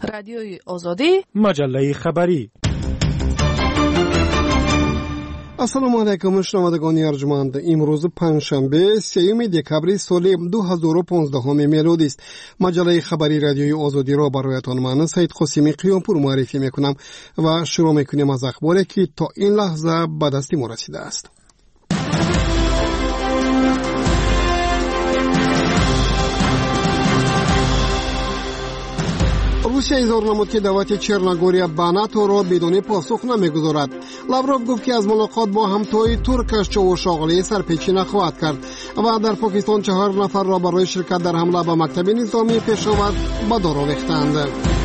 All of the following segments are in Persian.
رادیوی آزادی، مجله خبری. السلام علیکم شنوندگان ارجمند. امروز پنجشنبه 3 دکبر سال 2015 میلادی است. مجله خبری رادیوی آزادی را برایتان من سید قاسمی قیامپور معرفی میکنم و شروع میکنیم از اخباری که تا این لحظه به دست ما رسیده است. روسیه اظهار نمود که دعوت چرنگوریا به ناتو را بدون پاسخ نمیگذارد. لاوروف گفت که از ملاقات با همتای ترکش چاوشاغلی سرپیچی نخواهد کرد و در پاکستان 4 نفر را برای شرکت در حمله به مکتب نظامی پشاور به دار آویختند.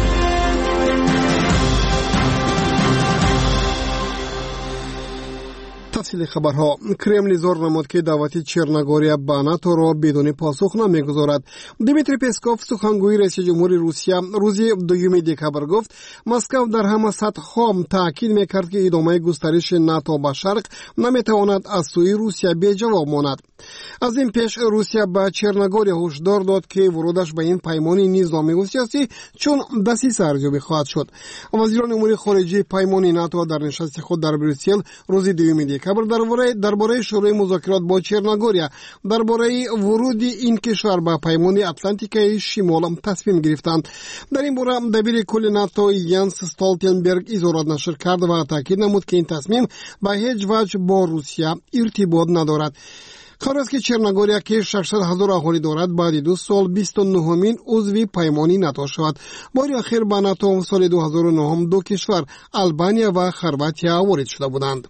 تفصیل خبرها. کرملین اظهار نمود که دعوت چرنگوریا به ناتو را بدون پاسخ نمیگذارد. دیمیتری پسکوف سخنگوی رئیس جمهور روسیه روز 2 دکبر گفت مسکو در همه سطح‌ها تاکید میکرد که ادامه گسترش ناتو به شرق نمیتواند از سوی روسیه بی جواب ماند. از این پیش روسیه به چرنگوریا هشدار داد که ورودش به این پیمان نظامی و سیاسی چون دسیسه ارزیابی خواهد شد. وزیران امور خارجه پیمان ناتو در نشست خود در بریسل روز 2 دکبر درباره شروع مذاکرات با چرنگوریا درباره ورود این کشور به پیمان اتلانتیک شمال تصمیم گرفتند. در این باره دبیر کل ناتو یانس استولتنبرگ اظهارات نشر کرد و تاکید نمود که این تصمیم به هیچ وجه با روسیه ارتباط ندارد. خبر است که چرنگوریا که 600,000 اهالی دارد بعد 2 سال 29مین عضو پیمانی ناتو شود. بار اخیر به ناتو سال 2009 دو کشور البانیا و خرواطیا وارد شده بودند.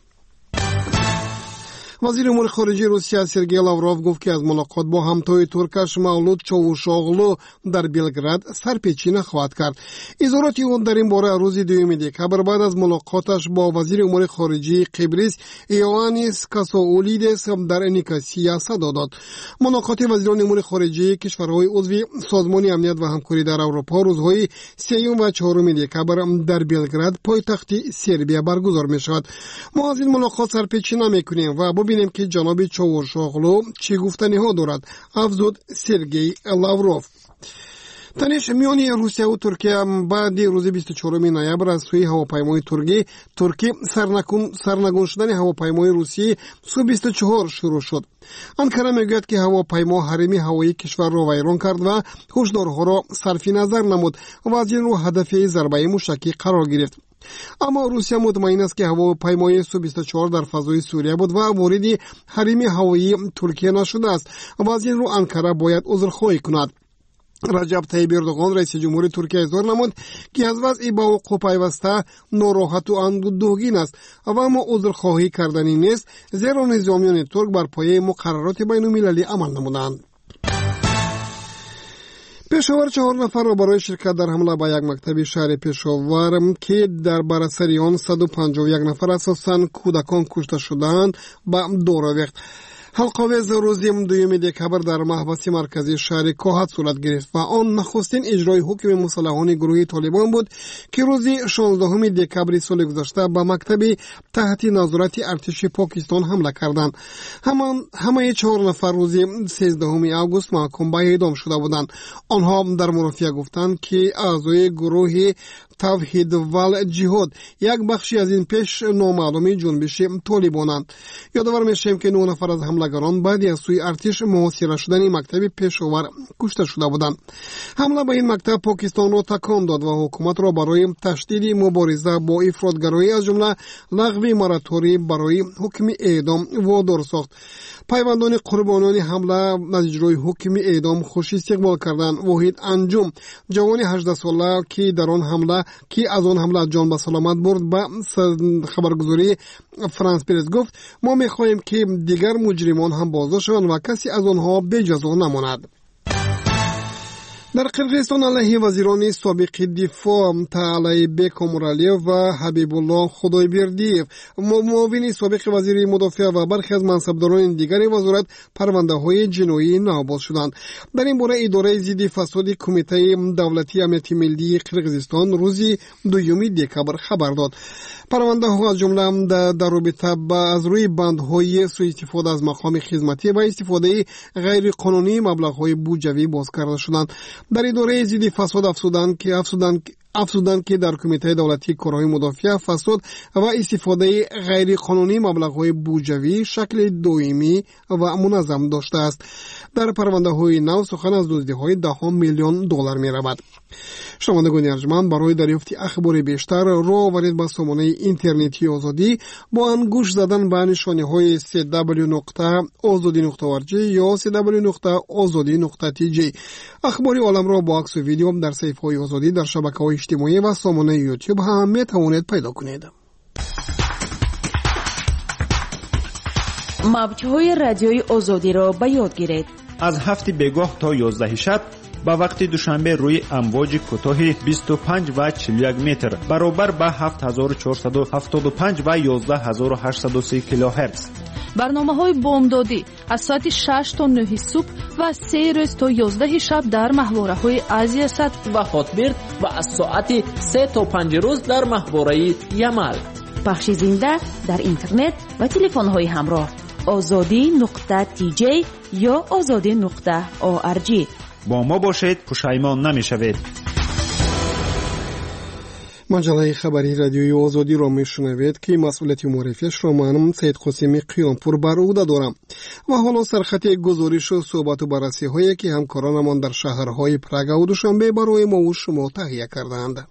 وزیر امور خارجه روسیه سرگئی لاوروف گفت که از ملاقات با همتای ترکش مولود چاوشاغلو در بلگراد سرپیچی نخواهد کرد. اظهارات او در این باره روز 2 دکبر بعد از ملاقاتش با وزیر امور خارجه قبرس ایوانیس کاساولیدس در نیکاسیا صدا داد. ملاقات وزیران امور خارجه کشورهای عضو سازمان امنیت و همکاری در اروپا روزهای 3 و 4 دکبر در بلگراد پایتخت سربیا برگزار می شود. ما از این ملاقات سرپیچی نمی‌کنیم و ببینیم که جناب چاوشاغلو چه گفتنی ها دارد، افزود سرگئی لاوروف. تنش میان روسیه و ترکیه بعد روز 24 نوامبر از سوی هواپیمای ترکی سرنگون شدن هواپیمای روسی سو 24 شروع شد. انکره میگوید که هواپیما حریم هوایی کشور را ویران کرد و هشدارها را صرف نظر نمود و از این رو هدف ضربه موشکی قرار گرفت. اما روسیه مطمئن است که هواپیمای سو 24 در فضای سوریه بود و وارد حریم هوایی ترکیه نشده است و از این رو انکره باید عذرخواهی کند. رجب طیب اردوغان رئیس جمهور ترکیه اظهار نمود که از وضع با وقوع پیوسته ناراحت و اندوهگین است و اما عذرخواهی کردنی نیست، زیرا نظامیان ترک بر پایه مقررات بین‌المللی عمل نمودند. پشاور 4 نفر را برای شرکت در حمله به یک مکتب شهر پشاور که در بر اثر آن 151 نفر اساساً کودکان کشته شدند به دار آویخت. حلقاویز روز 2 دکبر در محبس مرکزی شهر کوهات صورت گرفت و آن نخستین اجرای حکم مسلحان گروه طالبان بود که روز 16 دکبر سال گذشته به مکتب تحت نظارت ارتش پاکستان حمله کردند. همه 4 نفر روز 13 آگوست محکوم به اعدام شده بودند. آنها در مرافعه گفتند که اعضای گروه توحید و جهاد یک بخشی از این پیش نامعلوم جنبش طالبانند. یادآور میشیم که 9 نفر از حملگران بعد از سوی ارتش محاصره شدن مکتب پشاور کشته شده بودند. حمله به این مکتب پاکستان را تکان داد و حکومت را برای تشدید مبارزه با افراطگرایی از جمله لغو موراتوری برای حکم اعدام وادار ساخت. پیوندان قربانان حمله از اجرای حکم اعدام خوش استقبال کردند. واحد انجم جوان 18 ساله که در آن حمله از آن حمله جان به سلامت برد به خبرگزاری فرانس پرس گفت ما می‌خواهیم که دیگر مجرمان هم بازداشت شوند و کسی از آنها به جزا نماند. در قرقیزستان علیه وزیران سابق دفاع تعالی بیک امرالیف و حبیب الله خدایبردیف، معاون سابق وزیر مدافع و برخی از منصبداران دیگر وزارت پرونده‌های جنایی ناباز شدند. در این باره اداره ضد فساد کمیته دولتی امنیت ملی قرقیزستان روز 2 دکبر خبر داد. پرونده‌ها از جمله در رابطه از روی بندهای سوء استفاده از مقام خدمتی و استفاده غیر قانونی مبلغ‌های بودجویی باز کرده شدند. در اداره ضد فساد افزودند که در کمیته دولتی کارهای مدافع فساد و استفاده غیر قانونی مبلغ‌های بودجه‌ای شکل دائمی و منظم داشته است. در پرونده‌های نو سخن از دزدی‌های 10 میلیون دلار می‌رود. شنوندگان ارجمند، برای دریافت اخبار بیشتر راه آورید به سامانه اینترنتی آزادی با انگوش زدن به نشانه‌های www.azadi.org یا www.azadi.tg. اخبار عالم را با عکس و ویدیو در صفحه‌های آزادی در شبکه‌های اجتماعی و سامانه یوتیوب هم می‌توانید پیدا کنید. موج‌های رادیوی آزادی را به یاد گیرید. از 7 بگاه تا 11 شب با وقت دوشنبه روی امواج کوتاه 25 و 41 متر برابر با 7475 و 11830 کیلوهرتز. برنامه‌های بامدادی از ساعت 6 تا 9 صبح و 3 روز تا 11 شب در ماهواره‌های آسیا سد و هاتبرد و از ساعت 3 تا 5 روز در ماهواره یمل. پخش زنده در اینترنت و تلفن‌های همراه azadi.tj یا azadi.org. با ما باشید، پشیمان نمی‌شوید. مجله خبری رادیوی آزادی را میشنوید که مسئولیت معرفیش را من سید قاسمی قیامپور بر عهده دارم و حالا سرخط گزارش و صحبت و بررسی هایی که همکارانمان در شهرهای پراگ و دوشنبه برای ما و شما تهیه کردند.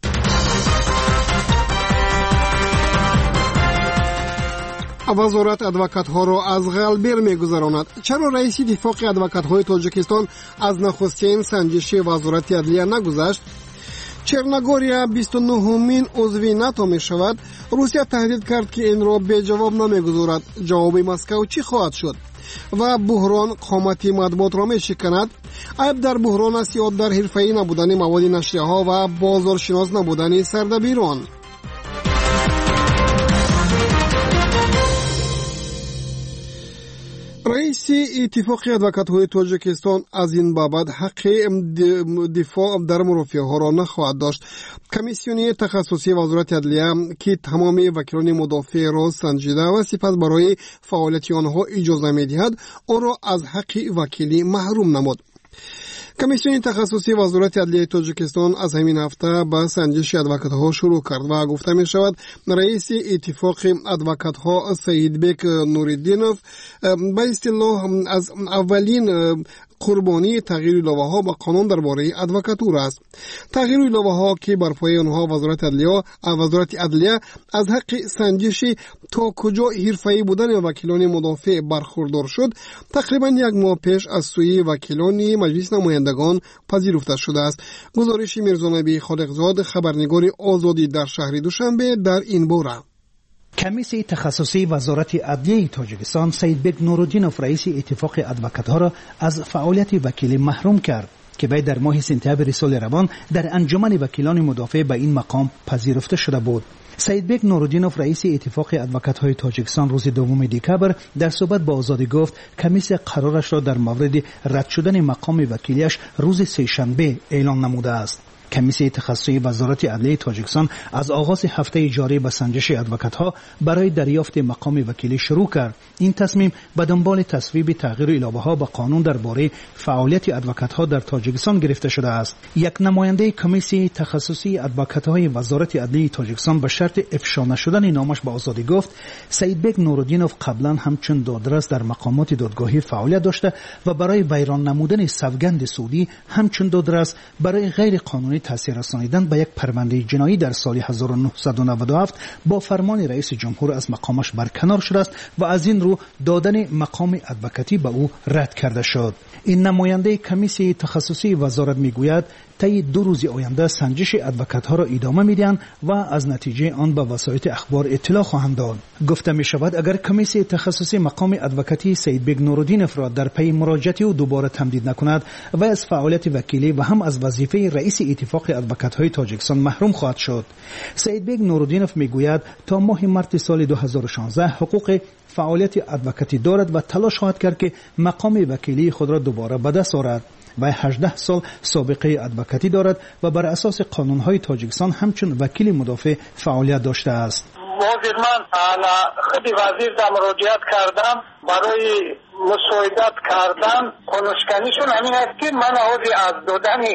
وزارت ادوکات ها را از غلبیر میگذراند. چرا رئیس اتفاق ادوکات های تاجیکستان از نخستین سنجش وزارت عدلیه نگذشت؟ چرنگوریا 29مین عضوی ناتو می شود. روسیه تهدید کرد که این را به جواب نمیگذارد. جواب مسکو چی خواهد شد؟ و بحران قامتی مطبوعات را می شکند. عیب در بحران است یا در حرفه‌ای نبودن مواد نشریه ها و بازارشناس نبودن سردبیران؟ رئیس اتفاق ادوکات های تاجیکستان از این بابت حق دفاع در مرافعه ها را نخواهد داشت. کمیسیون تخصصی وزارت عدلیه که تمام وکیلان مدافع را سنجیده و سپس برای فعالیت آنها اجازه می‌دهد، آن را از حق وکیلی محروم نمود. کمیسیون تخصصی وزارت عدلیه تاجیکستان از همین هفته با سنجش ادوکات ها شروع کرد و گفته می شود رئیس اتفاق ادوکات ها سیدبک نوریدینوف به اصطلاح از اولین قربانی تغییر لایحه ها با قانون درباره ادوکاتور است. تغییر لایحه ها که بر پایه آنها وزارت عدلیه از حق سنجش تا کجا حرفه‌ای بودن وکیلان مدافع برخوردار شد تقریبا یک ماه پیش از سوی وکیلان مجلس نمایندگان پذیرفته شده است. گزارش میرزانبی خالقزاد، خبرنگار آزادی در شهر دوشنبه در این باره. کمیسیون تخصصی وزارت عدلیه تاجیکستان سیدبک نورالدینوف رئیس اتفاق ادوکات ها را از فعالیت وکیلی محروم کرد که باید در ماه سپتامبر سال روان در انجمن وکیلان مدافع به این مقام پذیرفته شده بود. سیدبک نورالدینوف رئیس اتفاق ادوکات های تاجیکستان روز 2 دکامبر در صحبت با آزادی گفت کمیسیون قرارش را در مورد رد شدن مقام وکیلیش روز سه‌شنبه اعلام نموده است. کمیسیون تخصصی وزارت عدلیه تاجیکستان از آغاز هفته جاری به سنجش ادوکات ها برای دریافت مقام وکیلی شروع کرد. این تصمیم به دنبال تصویب تغییر لایحه ها به قانون درباره فعالیت ادوکات ها در تاجیکستان گرفته شده است. یک نماینده کمیسیون تخصصی ادوکات های وزارت عدلیه تاجیکستان به شرط افشا نشدن نامش به آزادی گفت سیدبک نورالدینوف قبلا همچون دادرس در مقامات دادگاهی فعالیت داشته و برای ویران نمودن سوگند سعودی همچون دادرس برای غیر قانونی تاثیر رسانیدن به یک پرونده جنایی در سال 1997 با فرمان رئیس جمهور از مقامش برکنار شده است و از این رو دادن مقام ادوکاتی به او رد کرده شد. این نماینده کمیسیون تخصصی وزارت میگوید طی 2 روز آینده سنجش ادوکات ها را ادامه میدهند و از نتیجه آن به وسایل اخبار اطلاع خواهند داد. گفته می شود اگر کمیسیون تخصصی مقام ادوکاتی سیدبک نورالدینوف را در پی مراجعه او دوباره تمدید نکند و از فعالیت وکیلی و هم از وظیفه رئیس اتفاق ادوکات های تاجیکستان محروم خواهد شد. سیدبک نورالدینوف میگوید تا ماه مارس سال 2016 حقوق فعالیت ادوکاتی دارد و تلاش خواهد کرد که مقام وکیلی خود را دوباره به دست آورد. و 18 سال سابقه ادوکاتی دارد و بر اساس قانون‌های تاجیکستان همچون وکیل مدافع فعالیت داشته است. من خود وزیر در مراجعت کردم برای مساعدت کردن کنشکنیشون همین است که من از دادن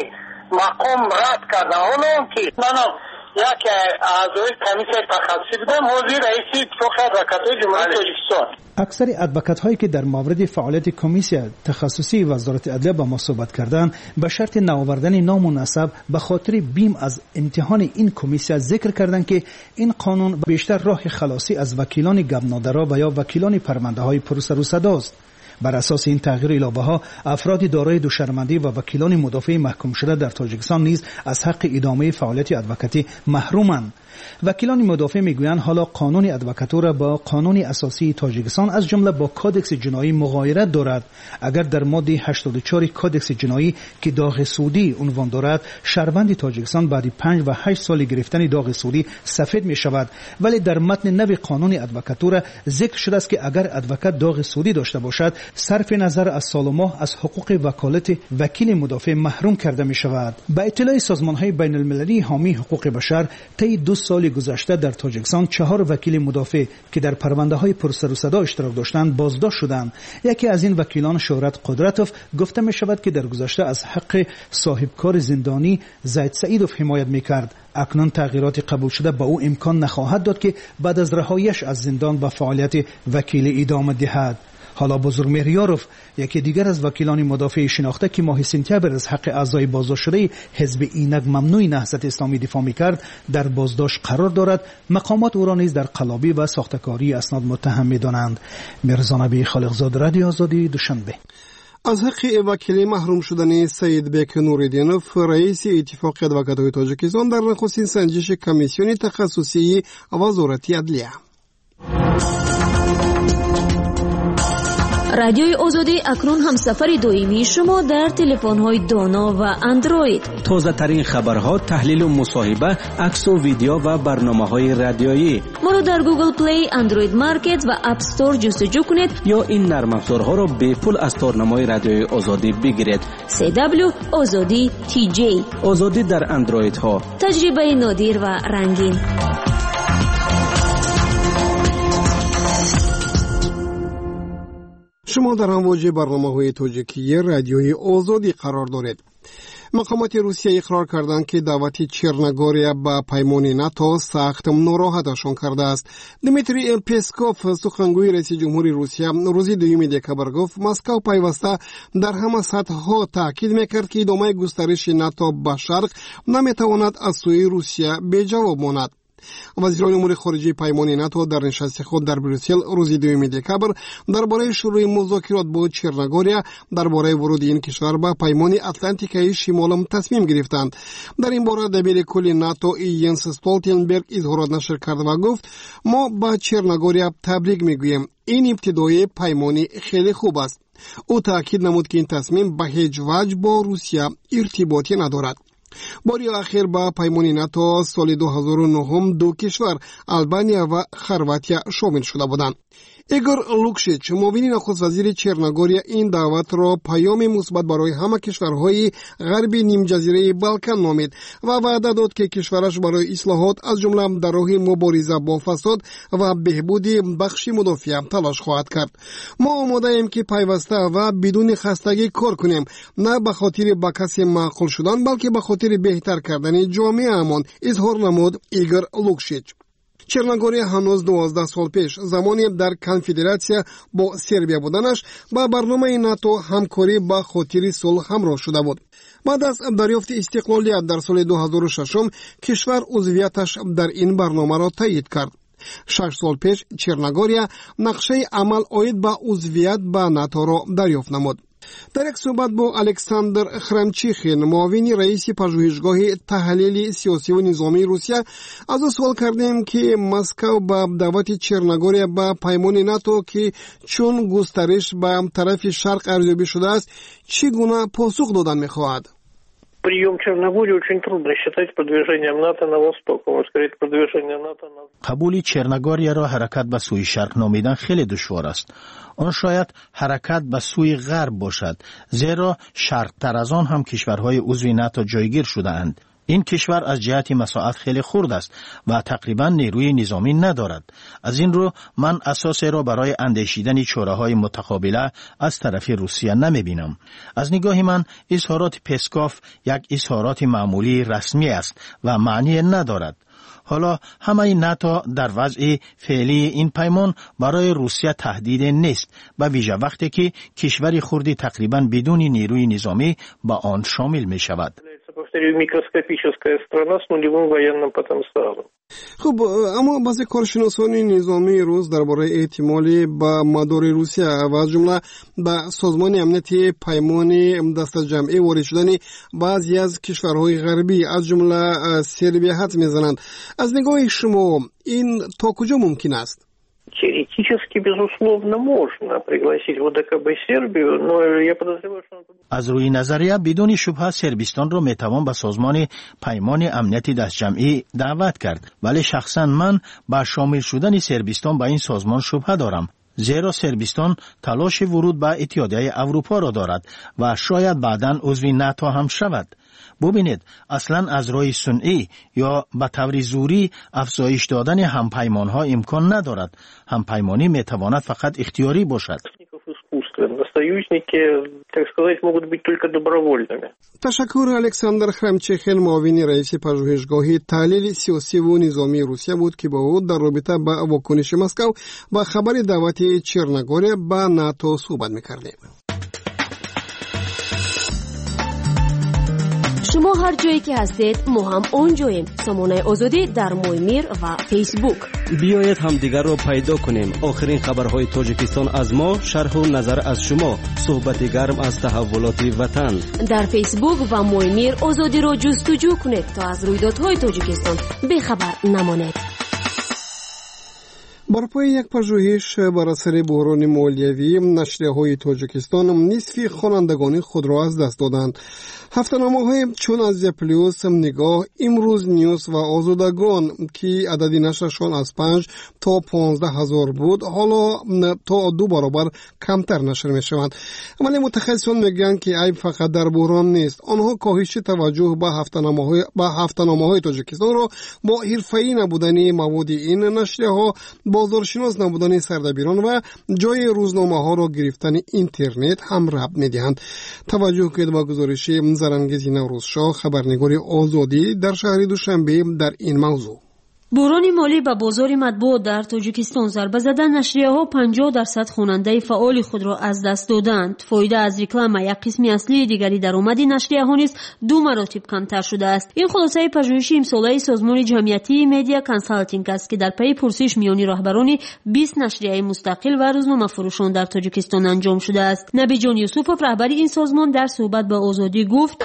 مقام رد کردن. حالا که من یک اعضای کمیته تخصصی بودم، حاضر رئیس اتفاق ادوکات‌های جمهوری تاجیکستان. اکثر ادوکات هایی که در مورد فعالیت کمیسیون تخصصی وزارت عدلیه با ما صحبت کردند به شرط نآوردن نام و نسب به خاطر بیم از امتحان این کمیسیون ذکر کردند که این قانون بیشتر راه خلاصی از وکیلان گبنادرا و یا وکیلان پرونده های پرسر و صداست. بر اساس این تغییر الابه ها افراد دارای دوشرمندی و وکیلان مدافع محکوم شده در تاجیکستان نیز از حق ادامه فعالیت ادوکاتی محرومند. وکیلان مدافع میگویند حالا قانون ادوکاتور با قانون اساسی تاجیکستان از جمله با کودکس جنایی مغایرت دارد. اگر در ماده 84 کودکس جنایی که داغ سودی عنوان دارد، شهروند تاجیکستان بعد 5 و 8 سال گرفتن داغ سودی سفید می شود، ولی در متن نو قانون ادوکاتور ذکر شده است که اگر ادوکات داغ سودی داشته باشد، صرف نظر از سال و ماه از حقوق وکالت وکیل مدافع محروم کرده می شود. با اطلاع سازمان‌های بین المللی حامی حقوق بشر، طی 2 سال گذشته در تاجیکستان 4 وکیل مدافع که در پرونده‌های پرسر و صدا اشتراک داشتند بازداشت شدند. یکی از این وکیلان شهرت قدرتوف گفته می شود که در گذشته از حق صاحبکار زندانی زید سعیدوف حمایت می‌کرد. اکنون تغییرات قبول شده به او امکان نخواهد داد که بعد از رهاییش از زندان به فعالیت وکیلی ادامه دهد. حالا بزرگمهر یاروف، یکی دیگر از وکیلان مدافع شناخته که ماه سپتامبر از حق اعضای بازداشت شده حزب اینک ممنوع نهضت اسلامی دفاع می‌کرد، در بازداشت قرار دارد. مقامات او را نیز در قلابی و ساختکاری اسناد متهم می‌دانند. مرزا نبی خالقزاد، رادیو آزادی، دوشنبه. از حق وکیلی محروم شدن سید بیک نوریدینوف، رئیس اتفاق ادوکات‌های تاجیکستان، در نخستین سنجش کمیسیون تخصصی وزارت عدلیه. رادیوی آزادی اکنون هم سفر دویمی شما در تلفن‌های دانا و اندروید. تازه ترین خبرها، تحلیل و مصاحبه، عکس و ویدیو و برنامه‌های رادیویی. ما رو در گوگل پلی، اندروید مارکت و اپ استور جستجو کنید یا این نرم افزارها را به پول از تارنمای رادیوی آزادی بگیرید. CW آزادی TJ، آزادی در اندروید ها، تجربه نادر و رنگین. شما در امواج برنامه‌های تاجیکی رادیوی آزادی قرار دارید. مقامات روسیه اقرار کردند که دعوت چرنگوریا به پیمان ناتو سخت ناراحتشان کرده است. دمیتری پسکوف، سخنگوی رئیس جمهوری روسیه، روز 2 دکامبر گفت مسکو پیوسته در همه سطح‌ها تاکید می‌کرد که ادامه گسترش ناتو به شرق نمی‌تواند از سوی روسیه بی‌جواب ماند. وزیران امور خارجه پیمان ناتو در نشست خود در بروکسل روز 2 دکامبر درباره شروع مذاکرات با چرنگوریا درباره ورود این کشور به پیمان اتلانتیکای شمال تصمیم گرفتند. در این باره دبیر کل ناتو ینس استولتنبرگ اظهارات نشر کرد و گفت ما با چرنگوریا تبریک میگوییم، این ابتدای پیمانی خیلی خوب است. او تاکید نمود که این تصمیم به هیچ وجه با روسیه ارتباطی ندارد. باری آخر با پیمان ناتو سال 2009 2 کشور آلبانیا و خرواتیا شامل شده بودند. ایگور لوکشیچ، معاون نخست وزیر چرنگوریا، این دعوت را پیام مثبت برای همه کشورهای غربی نیم جزیره بالکان نامید و وعده داد که کشورش برای اصلاحات از جمله در راه مبارزه با فساد و بهبود بخش مدافع تلاش خواهد کرد. ما آماده ایم که پیوسته و بدون خستگی کار کنیم، نه به خاطر به کسی معقول شدن بلکه به خاطر بهتر کردن جامعه امان، اظهار نمود ایگور لوکشیچ. چرنگوریا هنوز 12 سال پیش زمانی در کنفدراسیا با سربیا بودنش با برنامه ناتو همکاری با خاطر صلح همراه شده بود. بعد از دریافت استقلالیت در سال 2006 کشور عضویتش در این برنامه را تایید کرد. 6 سال پیش چرنگوریا نقشه عمل عاید به عضویت به ناتو را دریافت نمود. در یک صحبت با الکساندر خرمچیخین، معاون رئیس پژوهشگاه تحلیل سیاسی و نظامی روسیه، از او سوال کردیم که مسکو با دعوت چرنگوریا به پیمان ناتو که چون گسترش به طرف شرق ارزیابی شده است چگونه پاسخ دادن می‌خواهد. Прием Черногории очень трудно считать продвижением НАТО на восток, можно сказать, продвижение НАТО на... قبول چرنگوریا را حرکت به سوی شرق نامیدن خیلی دشوار است. آن شاید حرکت به سوی غرب باشد، زیرا شرق‌تر از آن هم کشورهای عضو ناتو جایگیر شده اند. این کشور از جهت مساحت خیلی خرد است و تقریبا نیروی نظامی ندارد. از این رو من اساسی را برای اندیشیدن چاره‌های متقابله از طرف روسیه نمی‌بینم. از نگاه من اظهارات پسکوف یک اظهارات معمولی رسمی است و معنی ندارد. حالا همه ناتو در وضع فعلی این پیمان برای روسیه تهدید نیست، به ویژه وقتی که کشور خردی تقریبا بدون نیروی نظامی با آن شامل می شود. Микроскопическая страна с нулевым военным потенциалом. خب اما بعضی کارشناسان نظامی روس درباره احتمالی با مدار روسیه و از جمله به سازمان امنیتی پیمان دست جمعی وارد شدن بعضی از کشورهای غربی از جمله سربیه حدس میزنند. از نگاه شما این تا کجا ممکن است؟ Теоретически, безусловно, можно пригласить в ОДКБ Сербию, но я подозреваю, что... از روی نظریه بدون شبهه سربستان را میتوان به سازمان پیمان امنیتی دست جمعی دعوت کرد، ولی شخصا من با شامل شدن سربستان به این سازمان شبهه دارم، زیرا سربستان تلاش ورود به اتحادیه اروپا را دارد و شاید بعداً عضو ناتو هم شود. ببینید، اصلا از راه صنعی یا به طور زوری افزایش دادن همپیمان‌ها امکان ندارد. همپیمانی میتواند فقط اختیاری باشد. تشکر. الکساندر خرمچخل، معاون رئیس پژوهشگاه تحلیل سیاسی و نظامی روسیه بود که با او در رابطه با واکنش مسکو با خبر دعوت چرنگوری به ناتو صحبت می‌کردیم. شما هر جایی که هستید ما هم اونجاییم. سامانه آزادی در مویمیر و فیسبوک. بیایید همدیگر رو پیدا کنیم. آخرین خبرهای تاجیکستان از ما، شرح و نظر از شما، صحبت گرم از تحولات وطن. در فیسبوک و مویمیر آزادی رو جستجو کنید تا از رویدادهای تاجیکستان بیخبر نمانید. بر پای یک پژوهش بر اثر بحران مالیوی، نشریه‌های تاجیکستان نصف خوانندگان خود را از دست دادند. هفته‌نامه‌های چون آزیا پلیوس، نگاه، امروز نیوز و آزادگان که عدد نشرشان از 5 تا 15,000 بود، حالا تا 2 برابر کمتر نشر می‌شوند. ولی متخصصان میگن که عیب فقط در بحران نیست. آنها کاهش توجه به هفته‌نامه‌های تاجیکستان را با حرفه‌ای نبودن مواد این نشریه‌ها، بازارشناس نبودن سردبیران و جای روزنامه‌ها را گرفتن اینترنت هم ربط می‌دهند. توجه کنید با گزارش زرانگیز نوروزشاه، خبرنگار آزادی، در شهر دوشنبه در این موضوع. بحران مالی به بازار مطبوعات در تاجیکستان ضربه زده. نشریه‌ها 50% خواننده فعال خود را از دست دادند. فایده از رکلام یک قسم اصلی دیگری درآمد نشریه‌ها نیز 2 مراتب کمتر شده است. این خلاصه پژوهش امساله سازمان جمعیتی مدیا کانسالتینگ است که در پی پرسش میانی رهبران 20 نشریه مستقل و روزنامه فروشان در تاجیکستان انجام شده است. نبی جان یوسفوف، رهبر این سازمان، در صحبت با آزادی گفت: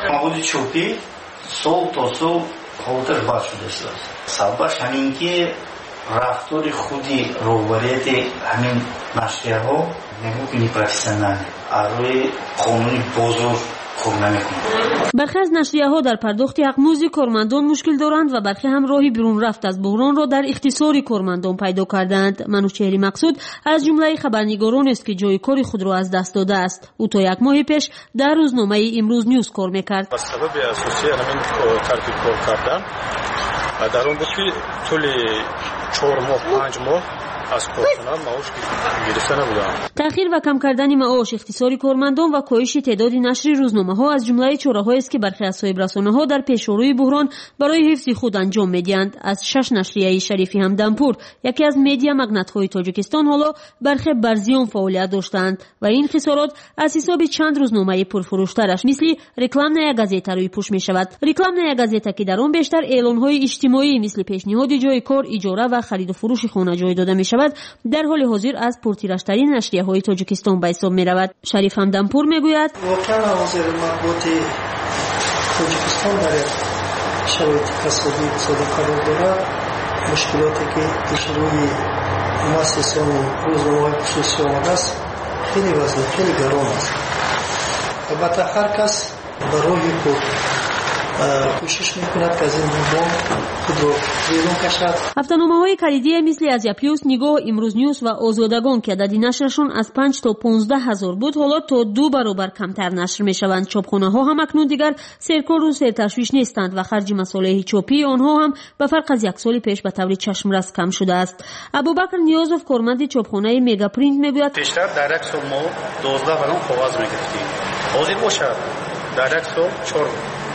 خاطر باز شده است. سببش همین که رفتار خودی روبریت همین نشریه ها نمی‌کنی پروفسیونال روی قانون بازار کار نمی‌کنه. برخی از نشریه ها در پرداخت اقماز کارمندان مشکل دارند و برخی هم راهی بیرون رفت از بحران را در اختصار کارمندان پیدا کردند. منوچهر مقصود از جمله خبرنگاران است که جای کار خود را از دست داده است. او تا 1 ماه پیش در روزنامه امروز نیوز کار می‌کرد. به سبب اساسی همین ترتیب کار کردن در اون بود که طول 4 ماه 5 ماه از کارکنان معاش گرفته نبودند. تأخیر و کم کردن معاش، اختصار کارمندان و کاهش تعداد نشر روزنامه‌ها از جمله چاره‌هایی است که برخی از صاحب رسانه‌ها در پیشروی بحران برای حفظ خود انجام می‌دهند. از 6 نشریه شریفی همدمپور، یکی از مدیا مگنت‌های تاجیکستان، حالا برخی بر زیان فعالیت داشتند و این خسارات از حساب چند روزنامه پرفروش‌ترش مثل رکلام نیا گازیتا روی پوش می‌شود. رکلام نیا گازیتا که در آن بیشتر اعلان‌های اجتماعی مثل پیشنهاد جای کار، اجاره و خرید و فروش خانه جای داده می‌شود، در حال حاضر از پرتیرش‌ترین نشریه‌های تاجیکستان به حساب می‌رود. شریف همدمپور میگوید: واقعا حاضر مطبوعات تاجیکستان در شرایط اقتصادی قرار دارد. مشکلاتی که پیش روی مؤسسان روزنامه‌های خصوصی آمده است خیلی وضع خیلی گران است. البته هر کس برای خود کوشش میکند که از این بمب خود رو بیرون کشد. هفته‌نامه‌های کلیدی مثل ازیا پلوس، نگاه، امروز نیوز و آزادگان که عدد نشرشان از 5 تا 15 هزار بود حالا تا 2 برابر کمتر نشر میشوند. چاپخانه‌ها هم اکنون دیگر سرکار و سرتشویش نیستند و خرج مصالح چاپی آنها هم به فرق از یک سال پیش به طور چشمرس کم شده است. ابوبکر نیازوف کارمند چاپخانه میگا پرینت میگوید بیشتر در یک سال ما 12 واگن کاغذ میگرفتیم. حاضر باشد در یک سال 4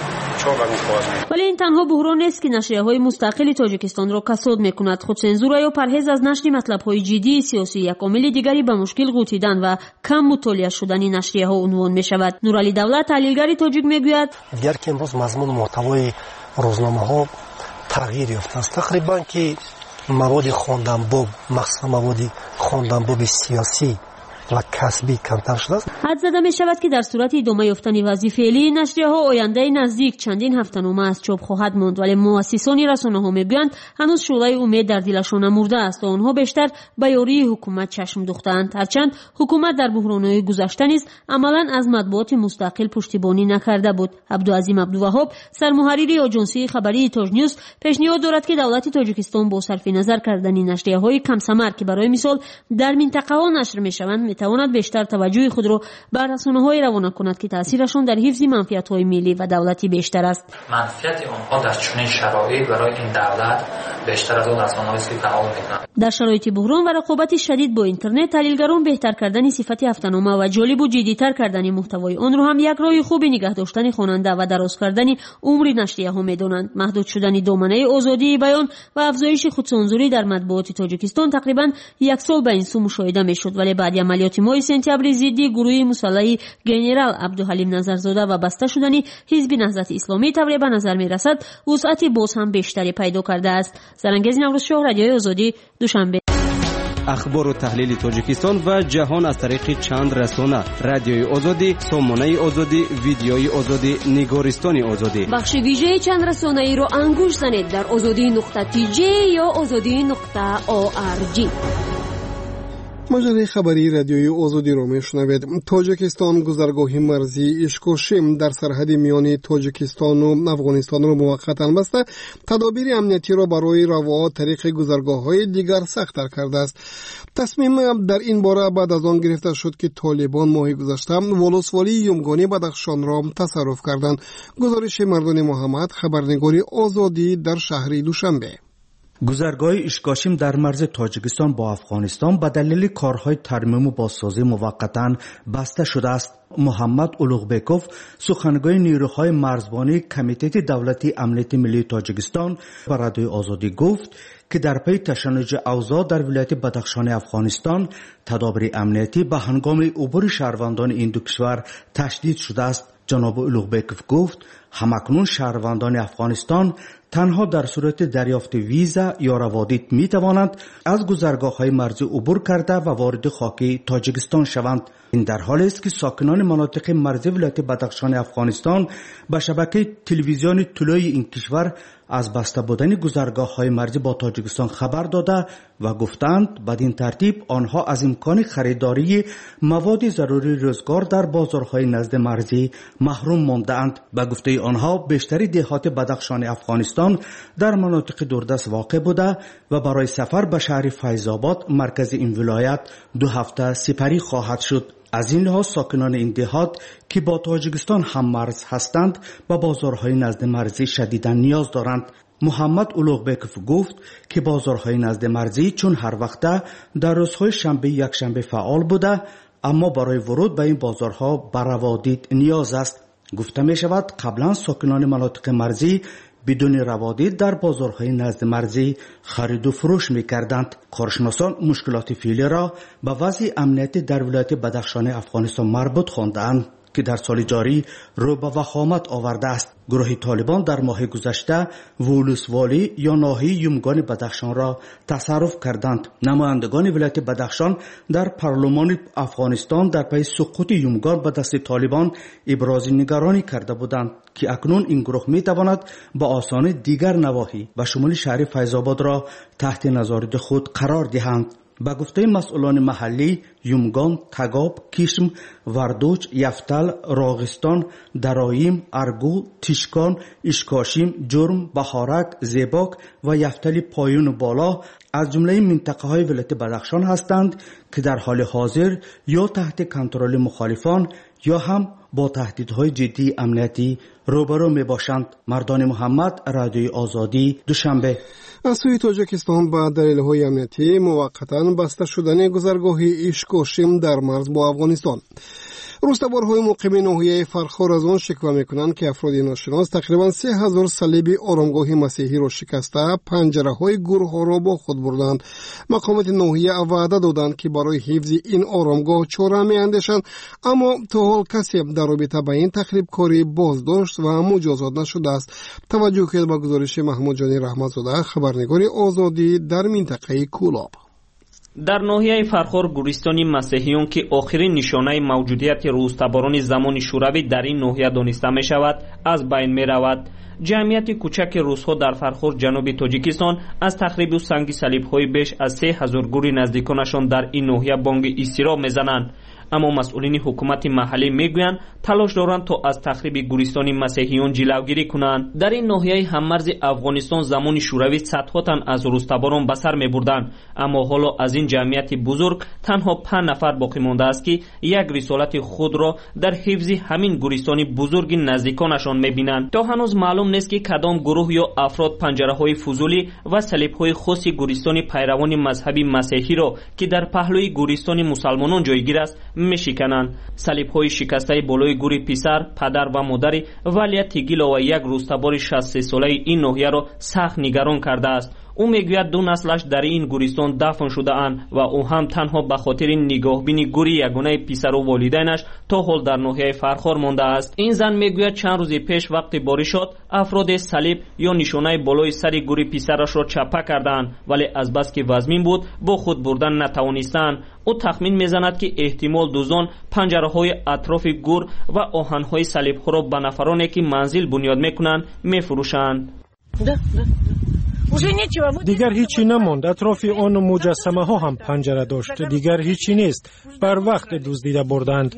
ولی این تنها بحران نیست که نشریه‌های مستقل تاجیکستان را کساد می‌کند. خودسانسور یا پرهیز از نشر مطلب‌های جدی سیاسی یک عامل دیگری به مشکل غوطیدن و کم مطالعه شدن نشریه‌ها عنوان می‌شود. نورعلی دولت تحلیلگر تاجیک میگوید اگر که امروز مضمون و محتوای روزنامه‌ها تغییر یافته است، تقریبا که مواد خواندنباب، مخصوصا مواد خواندنباب سیاسی و کسبی کمتر شده است. حد زده می شود که در صورت ادامه یافتن وضع فعلی نشریه‌ها آینده نزدیک چندین هفته‌نامه از چاپ خواهد ماند، ولی مؤسسان رسانه‌ها میگویند هنوز شعله امید در دلشان مرده است و آنها بیشتر به یاری حکومت چشم دوختند. هرچند حکومت در بحران‌های گذشته نیز عملاً از مطبوعات مستقل پشتیبانی نکرده بود. عبدالعظیم عبدالوهاب سرمحرر آژانسی خبری تاج نیوز پیشنهاد دارد که دولت تاجیکستان با صرف نظر کردن نشریه‌های کم ثمر که برای مثال در منطقه‌ها نشر می‌شوند تواند بیشتر توجه خود را بر رسانه‌های روانه کند که تاثیرشان در حفظ منفعت‌های ملی و دولتی بیشتر است. منفعت آنها در چنین شرایط برای این دولت بیشتر از آن رسانه‌هایی است که فعال می‌کنند. در شرایط بحران و رقابت شدید با اینترنت، تحلیلگران بهتر کردن صفت هفته‌نامه و جالب و جدی‌تر کردن محتوای آن را هم یک راه خوب نگه داشتن خواننده و دراز کردن عمر نشریه‌ها می‌دانند. محدود شدن دامنه آزادی بیان و افزایش خودسانسوری در مطبوعات تاجیکستان تقریباً یک سال به این سو مشاهده می‌شد، ولی بعد عملیات ماه سپتامبر ضد گروه مسلح گنرال عبدالحلیم نظرزاده و بسته شدن حزب نهضت اسلامی طوری به نظر می‌رسد وسعت باز هم بیشتری پیدا کرده است. زرنگز نوروزشاه، رادیوی آزادی، دوشنبه. اخبار و تحلیل تاجیکستان و جهان از طریق چند رسانه: رادیوی آزادی، سامانه آزادی، ویدیوی آزادی، نگارستان آزادی. بخش ویژه چند رسانه‌ای را انگوش زنید در azadi.tj یا azadi.org. مجله خبری رادیوی آزادی رو میشنوید. تاجیکستان گذرگاه مرزی اشکوشیم در سرحد میان تاجیکستان و افغانستان رو موقتا بسته تدابیر امنیتی را برای روا طریق گذرگاه‌های دیگر سخت‌تر کرده است. تصمیم در این باره بعد از آن گرفته شد که طالبان ماه گذشته ولسوالی یومگانی بدخشان را تصرف کردند. گزارش مردان محمد، خبرنگاری آزادی در شهر دوشنبه. گذرگاه اشکاشیم در مرز تاجیکستان با افغانستان به دلیل کارهای ترمیم و بازسازی موقتا بسته شده است. محمد اولوغبکوف، سخنگوی نیروهای مرزبانی کمیته دولتی امنیت ملی تاجیکستان، به رادیوی آزادی گفت که در پی تشنج اوضاع در ولایت بدخشان افغانستان تدابیر امنیتی به هنگام عبور شهروندان این دو کشور تشدید شده است. جناب اولوغبکوف گفت همکنون شهروندان افغانستان تنها در صورت دریافت ویزا یا روادید می توانند از گذرگاه‌های مرزی عبور کرده و وارد خاک تاجیکستان شوند. این در حالی است که ساکنان مناطق مرزی ولایت بدخشان افغانستان به شبکه تلویزیون طلوعی این کشور از بسته بودن گذرگاه‌های مرزی با تاجیکستان خبر داده و گفتند بدین ترتیب آنها از امکان خریداری مواد ضروری روزگار در بازارهای نزد مرزی محروم مانده‌اند. به گفته آنها بیشتر دهات بدخشان افغانستان در مناطق دوردست واقع بوده و برای سفر به شهر فیض‌آباد مرکز این ولایت 2 هفته سپری خواهد شد. از این لحاظ ساکنان این دهات که با تاجیکستان هم مرز هستند به بازارهای نزد مرزی شدیداً نیاز دارند. محمد اولوغبکوف گفت که بازارهای نزد مرزی چون هر وقته در روزهای شنبه یک شنبه فعال بوده، اما برای ورود به این بازارها به روادید نیاز است. گفته می شود قبلا ساکنان مناطق مرزی بدون روادید در بازارهای نزد مرزی خرید و فروش می کردند. کارشناسان مشکلات فعلی را به وضع امنیتی در ولایت بدخشان افغانستان مربوط خواندند که در سال جاری رو به وخامت آورده است. گروه طالبان در ماه گذشته ولسوالی یا ناحیه یومگان بدخشان را تصرف کردند. نمایندگان ولایت بدخشان در پارلمان افغانستان در پی سقوط یومگان به دست طالبان ابراز نگرانی کرده بودند که اکنون این گروه می تواند به آسانی دیگر نواحی و شمول شهر فیض‌آباد را تحت نظارت خود قرار دهند. با گفته مسئولان محلی یومگان، تگاب، کیشم، وردوچ، یفتل، راغستان، درایم، ارگو، تیشکان، اشکاشیم، جرم، بهارک، زیباک و یفتل پایون بالا از جمله منطقه های ولایت بدخشان هستند که در حال حاضر یا تحت کنترل مخالفان یا هم با تهدیدهای جدی امنیتی روبرو می باشند. مردان محمد، رادیوی آزادی، دوشنبه. از سوی تاجیکستان با دلیل‌های امنیتی موقتاً بسته شدن گذرگاه اشکاشیم در مرز با افغانستان. روستابارهای مقیم ناحیه فرخار از آن شکوه میکنند که افراد ناشناس تقریباً 3000 صلیب آرامگاه مسیحی را شکسته پنجره‌های گورها را با خود بردند. مقامات ناحیه وعده دادند که برای حفظ این آرامگاه چاره می‌اندیشند، اما تا حال کسی در رابطه با این تخریب کاری بازداشت و مجازات نشده است. توجه کنید به گزارش محمود جانی رحمت‌زاده، خبرنگار آزادی در منطقه کولاب. در ناحیه فرخار گورستانی مسیحیون که آخرین نشانه موجودیت روستاباران زمان شوروی در این ناحیه دانسته می شود از بین می رود. جمعیت کوچک روس‌ها در فرخار جنوب تاجیکستان از تخریب و سنگ صلیب‌های بیش از 3000 گور نزدیکانشان در این ناحیه بانگ اضطراب می‌زنند. اما مسئولین حکومت محلی میگویند تلاش دارند تا از تخریب گورستان مسیحیان جلوگیری کنند. در این ناحیه هممرز افغانستان زمان شوروی صدها تن از روستاباران به سر میبردند، اما حالا از این جمعیت بزرگ تنها 5 نفر باقی مانده است که یک رسالت خود را در حفظ همین گورستان بزرگ نزدیکانشان میبینند. تا هنوز معلوم نیست که کدام گروه یا افراد پنجره‌های فضولی و صلیب‌های خاص گورستان پیروان مذهب مسیحی را که در پهلوی گورستان مسلمانان جایگیر است میشکنند. صلیب‌های شکسته بالای گور پسر، پدر و مادر ولی تیگیلا و یک روستابار 63 ساله این ناحیه را سخت نگران کرده است. او میگوید 2 نسلش در این گورستان دفن شده اند و او هم تنها به خاطر نگاهبینی گوری یگانه پسر و والدینش تا حال در ناحیه فرخار مانده است. این زن میگوید چند روز پیش وقتی بارشات افراد صلیب یا نشانه بالای سر گوری پسرش را چپه کردند، ولی از بس که وزمین بود با خود بردن نتوانستند. او تخمین میزند که احتمال دوزان پنجره‌های اطراف گور و آهن‌های صلیب‌ها را به نفرانی که منزل بنیاد میکنند میفروشند. دیگر هیچی نماند. اطراف آن مجسمه ها هم پنجره داشت. دیگر هیچی نیست. بر وقت دزدیده بردند.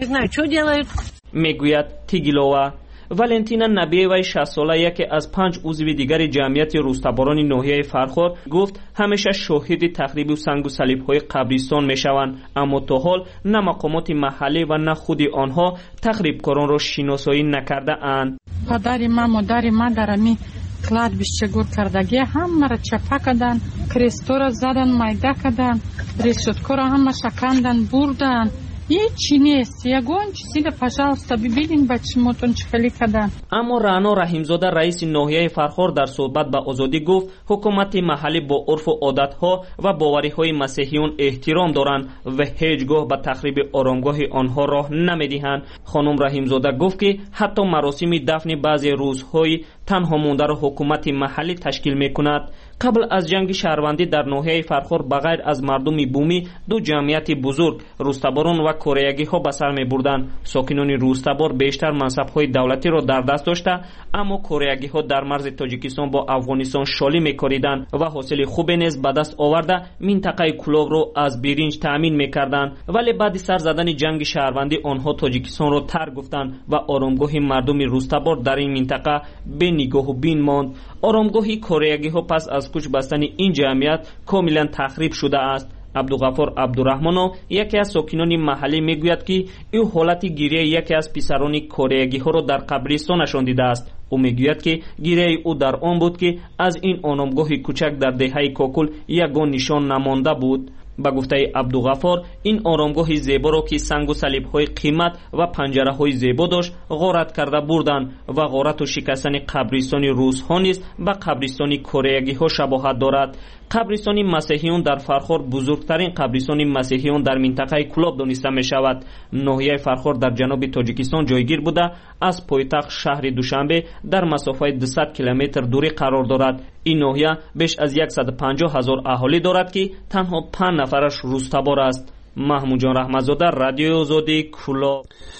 میگوید تیگیلووا. والنتینا نبیوی 60 ساله یکی از 5 عضو دیگر جمعیت روستاباران ناحیه فرخار گفت همیشه شاهد تخریب و سنگ و صلیب‌های قبرستان میشوند، اما تا حال نه مقامات محلی و نه خود آنها تخریبکاران را شناسایی نکرده اند. پدر ما مادر ما در می کладбище گور کردگی همه را چپه کردن، کریستو را زدن، میده کردن، решетку را همه شکندن بردن. هیچی نیست. یگان چیزی پاشالستا ببینین بچه‌مون چه خیلی کردن. اما رانا رحیمزاده رئیس ناحیه فرخار در صحبت با آزادی گفت حکومت محلی با عرف و عادت‌ها و باوری‌های مسیحیان احترام دارند و هیچگاه به تخریب آرامگاه آنها راه نمی‌دهند. خانم رحیمزاده گفت که حتی مراسم دفن بعضی روزهای تنها مانده را حکومت محلی تشکیل می‌کند. قبل از جنگ شهروندی در ناحیه فرخار بغیر از مردم بومی 2 جمعیت بزرگ روستاباران و کوره‌ای ها به سر می‌بردند. ساکنان روستابار بیشتر منصب‌های دولتی را در دست داشته، اما کوره‌ای ها در مرز تاجیکستان با افغانستان شالی می‌کردند و حاصل خوبی نیز به دست آورده منطقه کلوب را از برنج تأمین می‌کردند. ولی بعد سر زدن جنگ شهروندی آنها تاجیکستان را ترک گفتند و آرامگاه مردم روستابار در این منطقه به نگاه و بین ماند. آرامگاه کوره‌ای ها پس از کوچ بستن این جمعیت کاملا تخریب شده است. عبدالغفار عبدالرحمن یکی از ساکنان محلی میگوید که او حالت گریه یکی از پسران کوره‌ای ها را در قبرستانشان دیده است. او میگوید که گریه او در آن بود که از این آرامگاه کوچک در دهه کاکل یگان نشان نمانده بود. با گفته عبدالغفار این آرامگاه زیبا را که سنگ و صلیب‌های قیمت و پنجره‌های زیبا داشت غارت کرده بردند و غارت و شکستن قبرستان روس‌ها نیز به قبرستان کوره‌ای ها شباهت دارد. قبرستان مسیحیان در فرخار بزرگترین قبرستان مسیحیان در منطقه کلاب دانسته می شود. ناحیه فرخار در جنوب تاجیکستان جایگیر بوده از پایتخت شهر دوشنبه در مسافت 200 کیلومتر دوری قرار دارد. این ناحیه بیش از 150,000 اهالی دارد که تنها 5 نفرش روستابار است. محمود جان رحمت‌زاده، رادیوی آزادی، کلاب.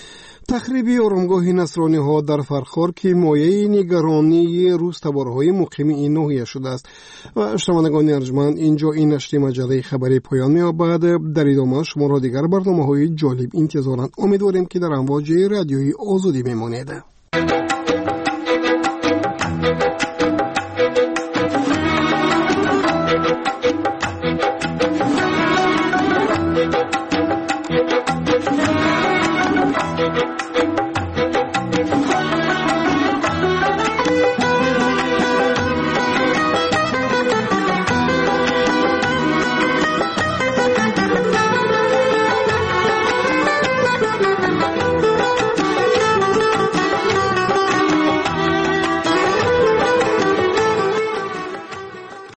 تخریب آرامگاه نصرانی‌ها در فرخار که مایه نگرانی روزتبارهای مقیم این ناحیه شده است. و شنوندگان ارجمند، اینجا این نشر مجله خبری پایان می‌یابد. در ادامه شما را دیگر برنامه‌های جالب انتظارند. امیدواریم که در امواج رادیوی آزادی بمانید.